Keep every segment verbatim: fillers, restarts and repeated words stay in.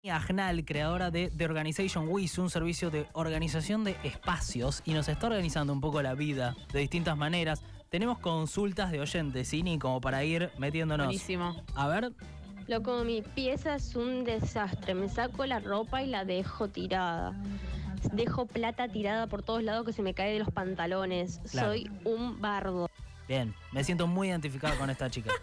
Agnal, creadora de The Organization Wiz, un servicio de organización de espacios, y nos está organizando un poco la vida de distintas maneras. Tenemos consultas de oyentes, Ini, como para ir metiéndonos. Buenísimo. A ver. Loco, mi pieza es un desastre. Me saco la ropa y la dejo tirada. Dejo plata tirada por todos lados que se me cae de los pantalones. Claro. Soy un bardo. Bien, me siento muy identificado con esta chica.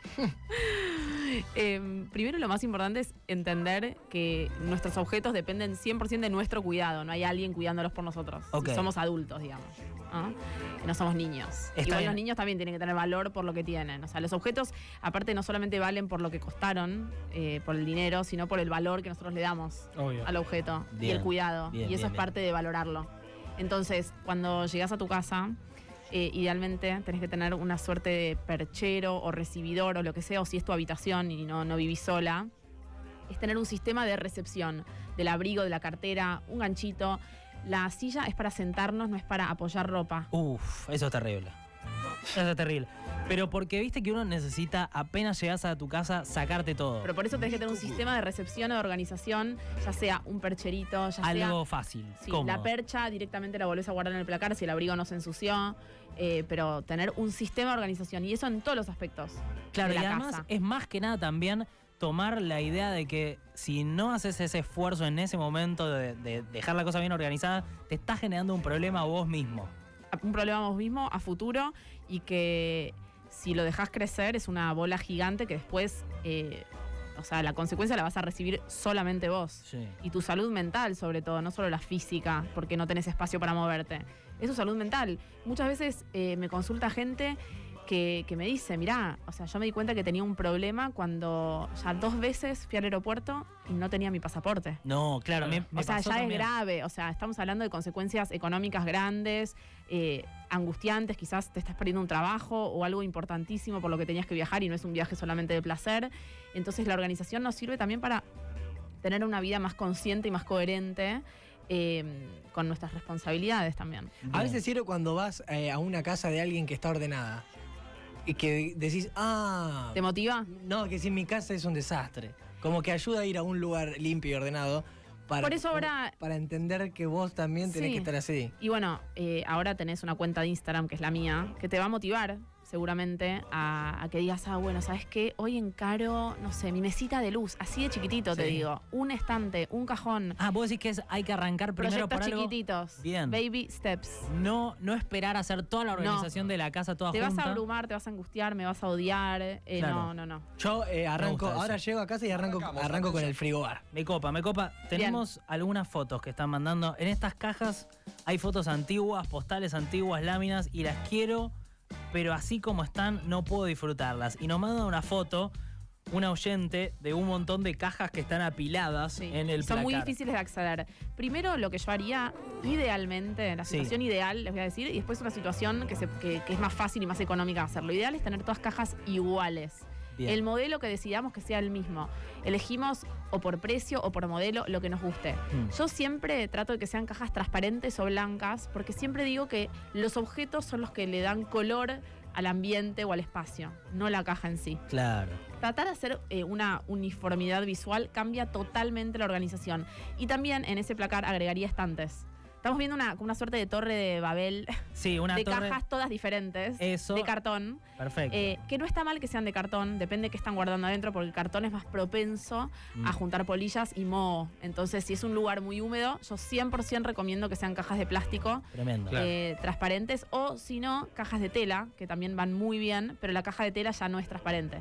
Eh, primero, lo más importante es entender que nuestros objetos dependen cien por ciento de nuestro cuidado. No hay alguien cuidándolos por nosotros. Okay. Si somos adultos, digamos. ¿No? No somos niños. Está Igual bien. los niños también tienen que tener valor por lo que tienen. O sea, los objetos, aparte, no solamente valen por lo que costaron, eh, por el dinero, sino por el valor que nosotros le damos Obvio. al objeto Bien, y el cuidado. bien, y eso bien, es bien. parte de valorarlo. Entonces, cuando llegas a tu casa, Eh, idealmente tenés que tener una suerte de perchero o recibidor o lo que sea, o si es tu habitación y no, no vivís sola, es tener un sistema de recepción del abrigo, de la cartera, un ganchito. La silla es para sentarnos, no es para apoyar ropa. Uf, eso es terrible. Eso es terrible. Pero porque viste que uno necesita, apenas llegas a tu casa, sacarte todo. Pero por eso tenés que tener un sistema de recepción o de organización, ya sea un percherito, ya sea... Algo fácil, Sí, cómodo. la percha directamente la volvés a guardar en el placar si el abrigo no se ensució, eh, pero tener un sistema de organización, y eso en todos los aspectos. Claro, de la y además casa. es más que nada también tomar la idea de que si no haces ese esfuerzo en ese momento de, de dejar la cosa bien organizada, te estás generando un problema a vos mismo. Un problema vos mismo a futuro, y que si lo dejás crecer es una bola gigante que después, eh, o sea, la consecuencia la vas a recibir solamente vos. Sí. Y tu salud mental, sobre todo, no solo la física, porque no tenés espacio para moverte. Es tu salud mental. Muchas veces eh, me consulta gente que, que me dice, mirá, o sea, yo me di cuenta que tenía un problema cuando ya dos veces fui al aeropuerto y no tenía mi pasaporte. No, claro, me, me O sea, pasó ya también. es grave. O sea, estamos hablando de consecuencias económicas grandes, eh, angustiantes. Quizás te estás perdiendo un trabajo o algo importantísimo por lo que tenías que viajar y no es un viaje solamente de placer. Entonces, la organización nos sirve también para tener una vida más consciente y más coherente eh, con nuestras responsabilidades también. A veces sirve cuando vas eh, a una casa de alguien que está ordenada y que decís, ah, ¿Te motiva? no, que si mi casa es un desastre. Como que ayuda a ir a un lugar limpio y ordenado para, Por eso ahora- para entender que vos también tenés Sí. que estar así. Y bueno, eh, ahora tenés una cuenta de Instagram, que es la mía, que te va a motivar seguramente a, a que digas, ah, bueno, ¿sabes qué? Hoy encaro, no sé, mi mesita de luz, así de chiquitito te Sí. digo, un estante, un cajón, Ah, vos decís que es, hay que arrancar primero proyectos por algo. chiquititos, Bien. baby steps. No, no esperar a hacer toda la organización de la casa toda Te junta. vas a abrumar, te vas a angustiar, me vas a odiar, eh, Claro. no, no, no. Yo eh, arranco, gusta eso. ahora llego a casa y arranco, Arrancamos, arranco con arranco el frigobar. Me copa, me copa. Tenemos algunas fotos que están mandando. En estas cajas hay fotos antiguas, postales antiguas, láminas, y las quiero, pero así como están no puedo disfrutarlas. Y nos manda una foto, una oyente, de un montón de cajas que están apiladas Sí. en el Son placar. muy difíciles de acceder. Primero, lo que yo haría, idealmente, la Sí. situación ideal, les voy a decir, y después una situación que, se- que- que es más fácil y más económica hacerlo. Lo ideal es tener todas cajas iguales. Bien. El modelo que decidamos que sea el mismo. Elegimos o por precio o por modelo lo que nos guste. Mm. Yo siempre trato de que sean cajas transparentes o blancas, porque siempre digo que los objetos son los que le dan color al ambiente o al espacio, no la caja en sí. Claro. Tratar de hacer eh, una uniformidad visual cambia totalmente la organización. Y también en ese placar agregaría estantes. Estamos viendo una, como una suerte de torre de Babel, Sí, una de torre. cajas todas diferentes, Eso. de cartón. Perfecto. Eh, que no está mal que sean de cartón, depende de qué están guardando adentro, porque el cartón es más propenso Mm. a juntar polillas y moho. Entonces, si es un lugar muy húmedo, yo cien por ciento recomiendo que sean cajas de plástico Tremendo. Claro. eh, transparentes, o si no, cajas de tela, que también van muy bien, pero la caja de tela ya no es transparente.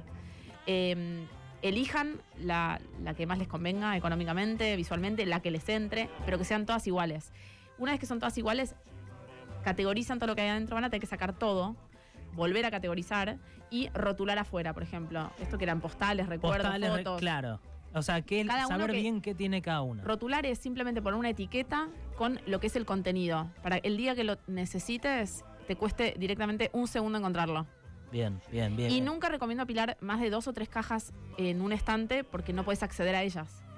Eh, elijan la, la que más les convenga económicamente, visualmente, la que les entre, pero que sean todas iguales. Una vez que son todas iguales, categorizan todo lo que hay adentro, van a tener que sacar todo, volver a categorizar y rotular afuera, por ejemplo. Esto que eran postales, recuerdos, Postales, re- fotos. claro. O sea, que el- Cada uno saber que- bien qué tiene cada uno. Rotular es simplemente poner una etiqueta con lo que es el contenido, para el día que lo necesites te cueste directamente un segundo encontrarlo. Bien, bien, bien. Y bien. nunca recomiendo apilar más de dos o tres cajas en un estante porque no puedes acceder a ellas.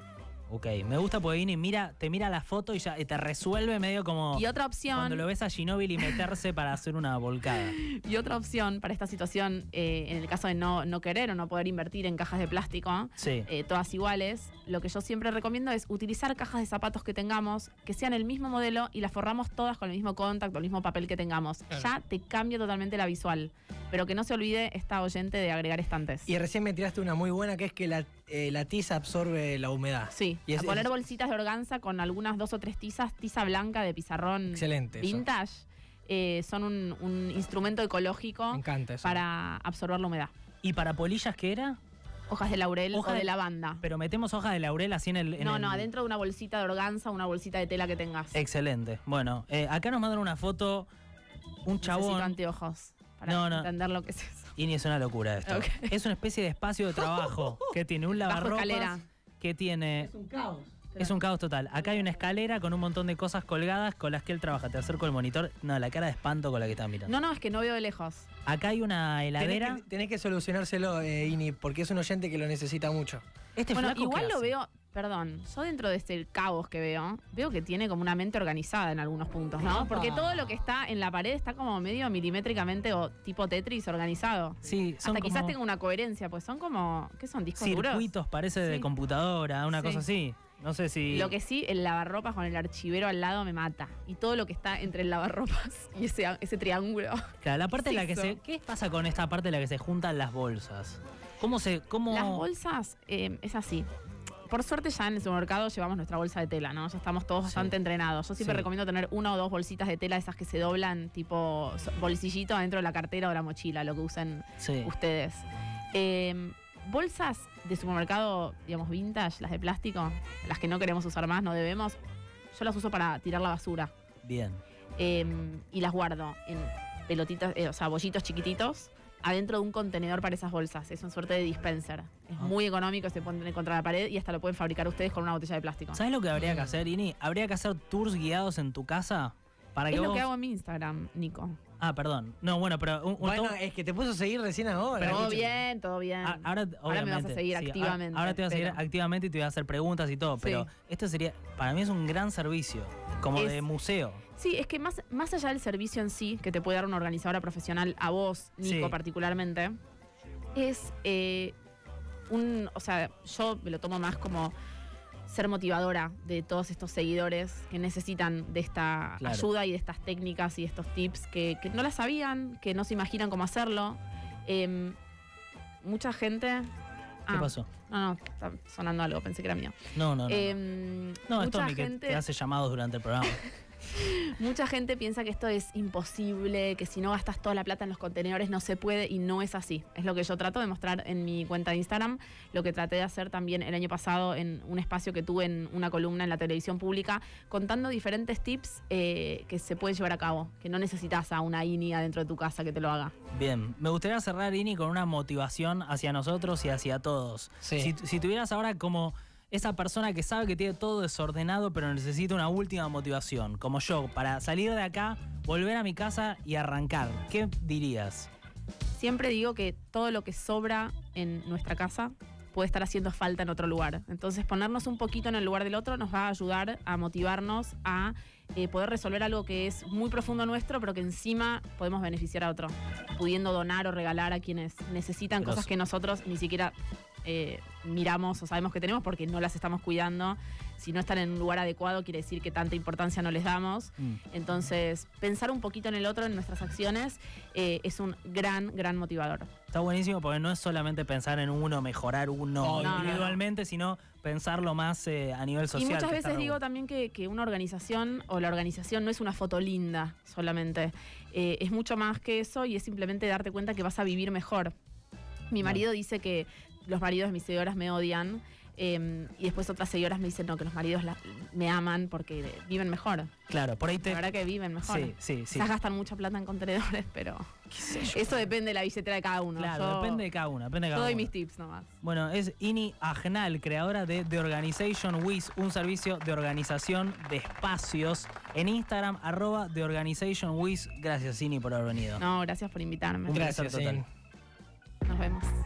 Ok, me gusta porque Ini mira, te mira la foto y ya y te resuelve medio como Y otra opción. cuando lo ves a Ginóbili meterse para hacer una volcada. Y otra opción para esta situación, eh, en el caso de no, no querer o no poder invertir en cajas de plástico, Sí. eh, todas iguales, lo que yo siempre recomiendo es utilizar cajas de zapatos que tengamos, que sean el mismo modelo y las forramos todas con el mismo contacto, el mismo papel que tengamos. Claro. Ya te cambia totalmente la visual. Pero que no se olvide esta oyente de agregar estantes. Y recién me tiraste una muy buena que es que la, eh, la tiza absorbe la humedad. Sí, Y es- a poner es- bolsitas de organza con algunas dos o tres tizas, tiza blanca de pizarrón Excelente. eso. vintage, eh, son un, un instrumento ecológico Me encanta eso. para absorber la humedad. ¿Y para polillas qué era? Hojas de laurel Hoja o de de- lavanda. Pero metemos hojas de laurel así en el... en No, el- no, adentro de una bolsita de organza, una bolsita de tela que tengas. Excelente. Bueno, eh, acá nos mandan una foto, un Necesito chabón... anteojos para No, no. entender lo que es eso. Ini, es una locura esto. Ok. Es una especie de espacio de trabajo que tiene un Bajo lavarropas, escalera. que tiene... un caos. Es un caos total. Acá hay una escalera con un montón de cosas colgadas con las que él trabaja. Te acerco el monitor. No, la cara de espanto con la que estás mirando. No, no, es que no veo de lejos. Acá hay una heladera. Tenés que, tenés que solucionárselo, eh, Ini, porque es un oyente que lo necesita mucho. Este Bueno, flaco, igual ¿qué lo hace? veo, perdón, yo dentro de este caos que veo, veo que tiene como una mente organizada en algunos puntos, ¿no? Opa. Porque todo lo que está en la pared está como medio milimétricamente o tipo Tetris organizado. Sí, son Hasta quizás como tenga una coherencia, pues son como, ¿qué son? ¿Discos duros? circuitos, parece de Sí. computadora, una Sí. cosa así. No sé si... Lo que sí, el lavarropas con el archivero al lado me mata. Y todo lo que está entre el lavarropas y ese, ese triángulo. Claro, la parte en ¿Qué la que es se... eso? ¿Qué pasa con esta parte en la que se juntan las bolsas? ¿Cómo se...? Cómo... Las bolsas, eh, es así. Por suerte ya en el supermercado llevamos nuestra bolsa de tela, ¿no? Ya estamos todos Sí. bastante entrenados. Yo siempre Sí. recomiendo tener una o dos bolsitas de tela, esas que se doblan, tipo so- bolsillito adentro de la cartera o la mochila, lo que usen Sí. ustedes. Eh, bolsas de supermercado, digamos, vintage, las de plástico, las que no queremos usar más, no debemos, yo las uso para tirar la basura. Bien. Eh, y las guardo en pelotitas, eh, o sea, bollitos chiquititos, adentro de un contenedor para esas bolsas. Es una suerte de dispenser. Es Ah. muy económico, se ponen contra la pared y hasta lo pueden fabricar ustedes con una botella de plástico. ¿Sabes lo que habría que Mm. hacer, Ini? Habría que hacer tours guiados en tu casa para que Es lo vos... que hago en mi Instagram, Nico. Ah, perdón. No, bueno, pero... un- un Bueno, tour- es que te puso a seguir recién ahora. Pero todo escucha. bien, todo bien. Ah, ahora, Ahora me vas a obviamente, seguir sí, activamente, Ahora te voy a seguir pero- activamente y te voy a hacer preguntas y todo, pero Sí. esto sería, para mí es un gran servicio, como Es- de museo. Sí, es que más, más allá del servicio en sí, que te puede dar una organizadora profesional, a vos, Nico, Sí. particularmente, es eh, un. O sea, yo me lo tomo más como ser motivadora de todos estos seguidores que necesitan de esta Claro. ayuda y de estas técnicas y de estos tips que, que no las sabían, que no se imaginan cómo hacerlo. Em, mucha gente. ¿Qué Ah, pasó? No, no, está sonando algo, pensé que era mío. No, no, no. Em, no, es mucha Tommy que gente. te hace llamados durante el programa. Mucha gente piensa que esto es imposible, que si no gastas toda la plata en los contenedores no se puede y no es así. Es lo que yo trato de mostrar en mi cuenta de Instagram, lo que traté de hacer también el año pasado en un espacio que tuve en una columna en la televisión pública, contando diferentes tips eh, que se pueden llevar a cabo, que no necesitas a una I N I adentro de tu casa que te lo haga. Bien, me gustaría cerrar, Ini, con una motivación hacia nosotros y hacia todos. Sí. Si, si tuvieras ahora como esa persona que sabe que tiene todo desordenado, pero necesita una última motivación, como yo, para salir de acá, volver a mi casa y arrancar, ¿qué dirías? Siempre digo que todo lo que sobra en nuestra casa puede estar haciendo falta en otro lugar. Entonces ponernos un poquito en el lugar del otro nos va a ayudar a motivarnos a eh, poder resolver algo que es muy profundo nuestro, pero que encima podemos beneficiar a otro, pudiendo donar o regalar a quienes necesitan Grosso. cosas que nosotros ni siquiera eh, miramos o sabemos que tenemos porque no las estamos cuidando. Si no están en un lugar adecuado, quiere decir que tanta importancia no les damos. Mm. Entonces, pensar un poquito en el otro, en nuestras acciones, eh, es un gran, gran motivador. Está buenísimo porque no es solamente pensar en uno, mejorar uno No, no, individualmente, sino pensarlo más eh, a nivel social. Y muchas que está veces re digo bueno. también que, que una organización o la organización no es una foto linda solamente. Eh, es mucho más que eso y es simplemente darte cuenta que vas a vivir mejor. Mi marido dice que los maridos de mis seguidoras me odian. Eh, y después otras seguidoras me dicen no, que los maridos la- me aman porque viven mejor. Claro, por ahí La te... verdad que viven mejor. Sí, sí, sí. Quizás gastan mucha plata en contenedores, pero ¿Qué sé yo? eso depende de la billetera de cada uno. Claro, Yo- depende de cada uno, depende de Yo cada doy uno. mis tips nomás. Bueno, es Ini Ajnal, creadora de The Organization Wiz, un servicio de organización de espacios. En Instagram, arroba The Organization Wiz. Gracias, Ini, por haber venido. No, gracias por invitarme. Un placer Gracias, total. Ini. Nos vemos.